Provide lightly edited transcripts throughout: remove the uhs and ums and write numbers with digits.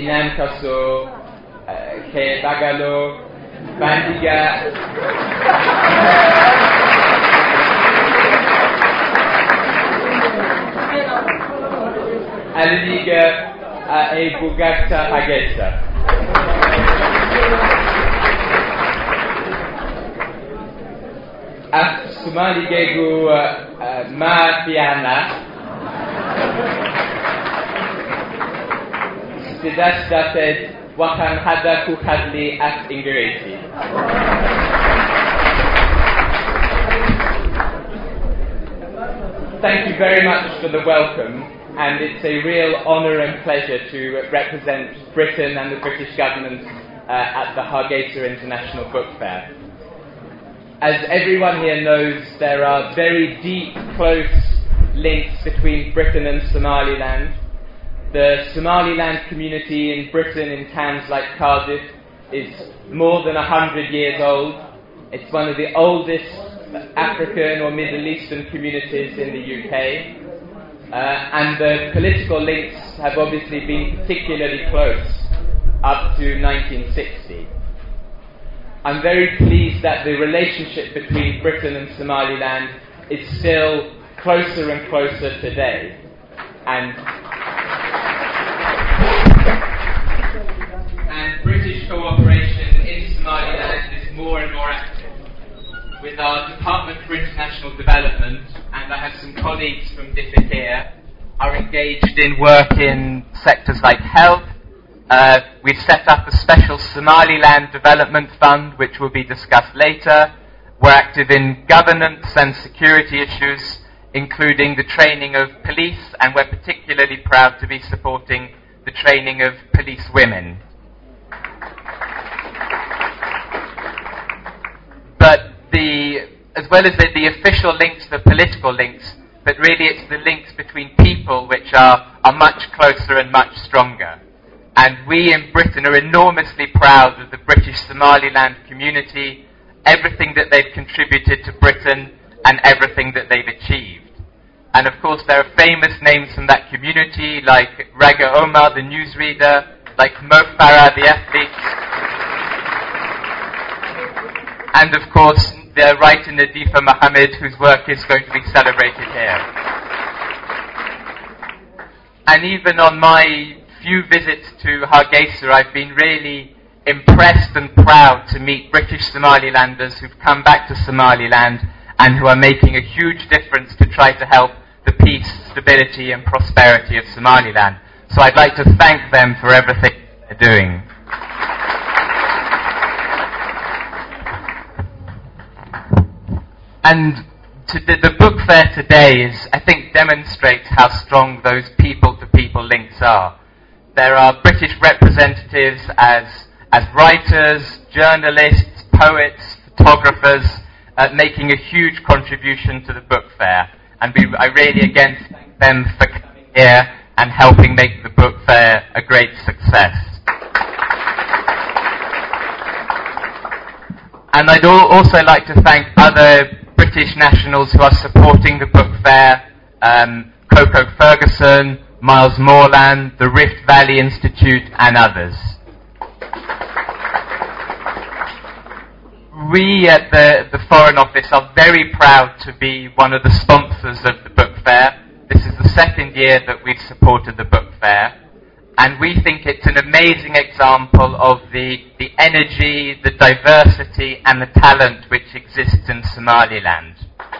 اینم کسو که بگلو بندیگه علیگه ای بوگکتا هگیستا اف سومالی گو ما بیانا ستداش داتد وخان حدا کو خدلی اف انگریزی Thank you very much for the welcome, and it's a real honour and pleasure to represent Britain and the British government at the Hargeisa International Book Fair. As everyone here knows, there are very deep, close links between Britain and Somaliland. The Somaliland community in Britain, in towns like Cardiff, is more than 100 years old. It's one of the oldest African or Middle Eastern communities in the UK. And the political links have obviously been particularly close up to 1960. I'm very pleased that the relationship between Britain and Somaliland is still closer and closer today. And British cooperation in Somaliland is more and more active. With our Department for International Development, and I have some colleagues from DFID here, are engaged in work in sectors like health. We've set up a special Somaliland Development Fund, which will be discussed later. We're active in governance and security issues, including the training of police, and we're particularly proud to be supporting the training of police women. But as well as the official links, the political links, but really it's the links between people which are much closer and much stronger. And we in Britain are enormously proud of the British Somaliland community, everything that they've contributed to Britain and everything that they've achieved. And of course there are famous names from that community like Raga Omar, the newsreader, like Mo Farah, the athlete, and of course the writer Nadifa Mohammed, whose work is going to be celebrated here. And even on my few visits to Hargeisa, I've been really impressed and proud to meet British Somalilanders who've come back to Somaliland and who are making a huge difference to try to help the peace, stability and prosperity of Somaliland. So I'd like to thank them for everything they're doing. And the book fair today I think demonstrates how strong those people-to-people links are. There are British representatives as writers, journalists, poets, photographers, making a huge contribution to the book fair. And I really again thank them for coming here and helping make the book fair a great success. And I'd also like to thank other British nationals who are supporting the book fair, Coco Ferguson, Miles Morland, the Rift Valley Institute and others. We at the Foreign Office are very proud to be one of the sponsors of the book fair. This is the second year that we've supported the book fair. And we think it's an amazing example of the energy, the diversity and the talent which exists in Somaliland.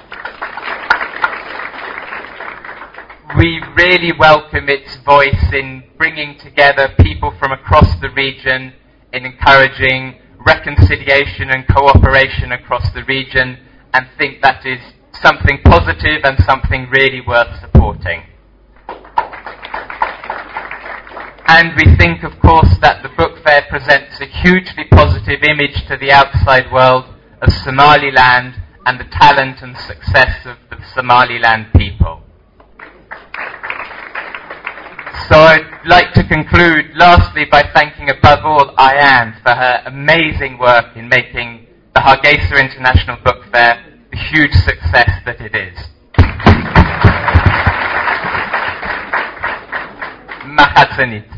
We really welcome its voice in bringing together people from across the region, in encouraging reconciliation and cooperation across the region, and think that is something positive and something really worth supporting. And we think, of course, that the book fair presents a hugely positive image to the outside world of Somaliland and the talent and success of the Somaliland people. So I'd like to conclude lastly by thanking above all Ayan for her amazing work in making the Hargeisa International Book Fair the huge success that it is. Mahadsanit.